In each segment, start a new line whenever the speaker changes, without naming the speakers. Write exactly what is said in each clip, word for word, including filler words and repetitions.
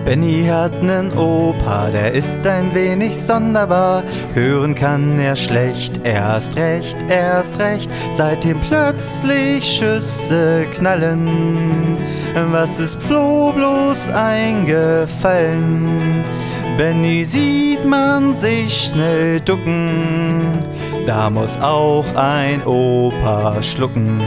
Benny hat nen Opa, der ist ein wenig sonderbar. Hören kann er schlecht, erst recht, erst recht. Seitdem plötzlich Schüsse knallen. Was ist Flo bloß eingefallen? Benny sieht man sich schnell ducken. Da muss auch ein Opa schlucken.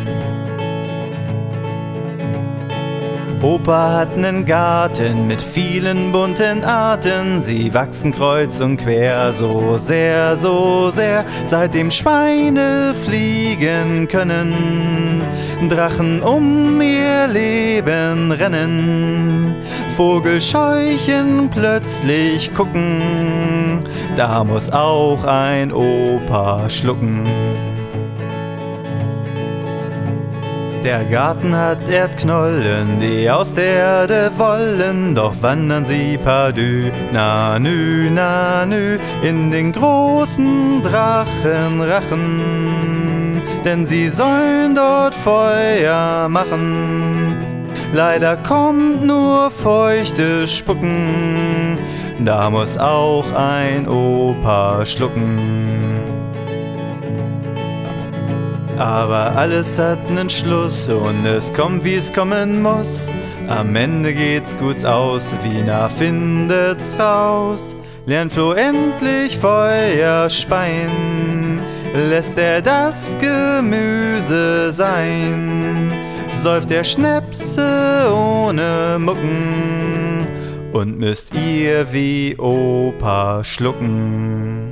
Opa hat nen Garten mit vielen bunten Arten. Sie wachsen kreuz und quer, so sehr, so sehr. Seitdem Schweine fliegen können, Drachen um ihr Leben rennen, Vogelscheuchen plötzlich gucken. Da muss auch ein Opa schlucken. Der Garten hat Erdknollen, die aus der Erde wollen, doch wandern sie pardü, na nü, na nü, in den großen Drachenrachen, denn sie sollen dort Feuer machen. Leider kommt nur feuchtes Spucken, da muss auch ein Opa schlucken. Aber alles hat nen Schluss und es kommt, wie es kommen muss. Am Ende geht's gut aus, Wiener findet's raus. Lernt Flo endlich Feuer speien, lässt er das Gemüse sein. Säuft er Schnäpse ohne Mucken und müsst ihr wie Opa schlucken.